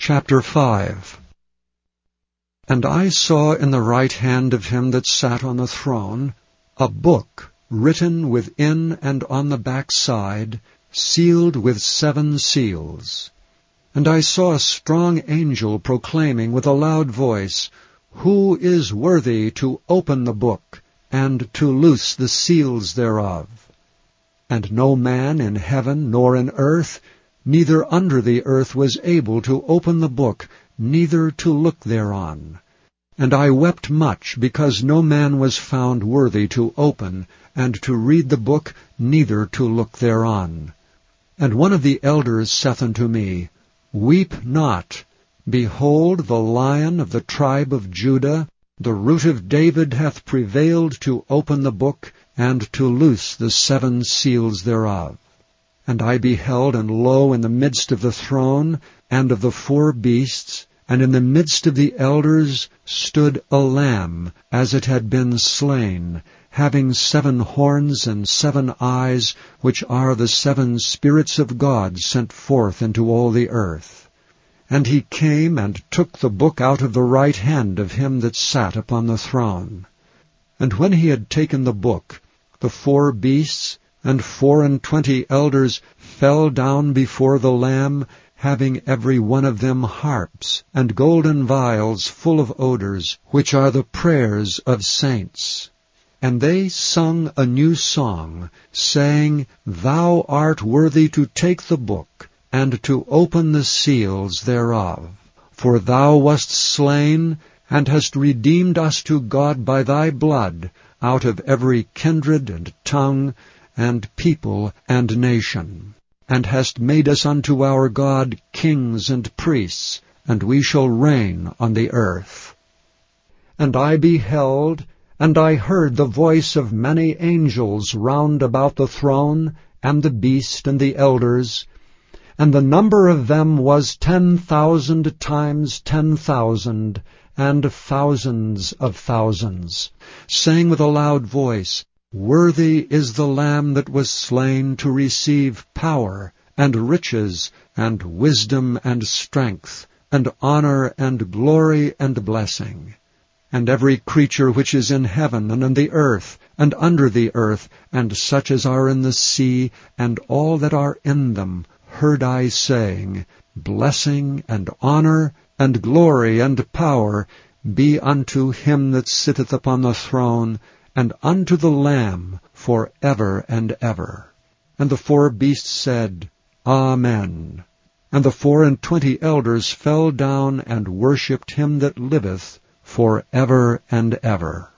Chapter 5. And I saw in the right hand of him that sat on the throne a book written within and on the back side, sealed with 7 seals. And I saw a strong angel proclaiming with a loud voice, Who is worthy to open the book, and to loose the seals thereof? And no man in heaven nor in earth, neither under the earth, was able to open the book, neither to look thereon. And I wept much, because no man was found worthy to open, and to read the book, neither to look thereon. And one of the elders saith unto me, Weep not. Behold, the Lion of the tribe of Judah, the Root of David, hath prevailed to open the book, and to loose the 7 seals thereof. And I beheld, and lo, in the midst of the throne, and of the 4 beasts, and in the midst of the elders, stood a lamb, as it had been slain, having 7 horns and 7 eyes, which are the 7 spirits of God sent forth into all the earth. And he came and took the book out of the right hand of him that sat upon the throne. And when he had taken the book, the 4 beasts and 24 elders fell down before the Lamb, having every one of them harps, and golden vials full of odors, which are the prayers of saints. And they sung a new song, saying, Thou art worthy to take the book, and to open the seals thereof. For thou wast slain, and hast redeemed us to God by thy blood, out of every kindred and tongue, and people and nation, and hast made us unto our God kings and priests, and we shall reign on the earth. And I beheld, and I heard the voice of many angels round about the throne, and the beast and the elders, and the number of them was 10,000 times 10,000, and thousands of thousands, saying with a loud voice, Worthy is the Lamb that was slain to receive power, and riches, and wisdom, and strength, and honor, and glory, and blessing. And every creature which is in heaven, and on the earth, and under the earth, and such as are in the sea, and all that are in them, heard I saying, Blessing, and honor, and glory, and power be unto him that sitteth upon the throne, and unto the Lamb for ever and ever. And the 4 beasts said, Amen. And the 24 elders fell down and worshipped him that liveth for ever and ever.